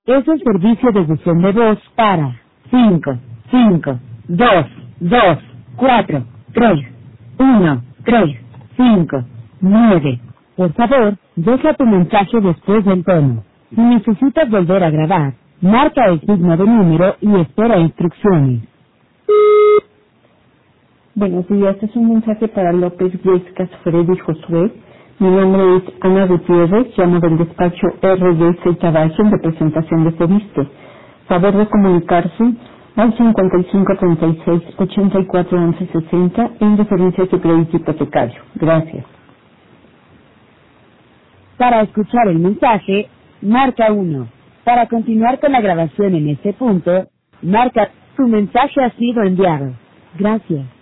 Es el servicio de buzón de voz para 5, 5, 2, 2, 4, 3, 1, 3, 5, 9. Por favor, deja tu mensaje después del tono. Si necesitas volver a grabar, marca el signo de número y espera instrucciones. Buenos días, es un mensaje para López, Huescas, Freddy y Josué. Mi nombre es Ana Gutiérrez, llamo del despacho RDC Tabacho en representación de Fobiste. Favor de comunicarse al 5536-841160 en referencia a su crédito hipotecario. Gracias. Para escuchar el mensaje, marca 1. Para continuar con la grabación en este punto, marca, tu mensaje ha sido enviado. Gracias.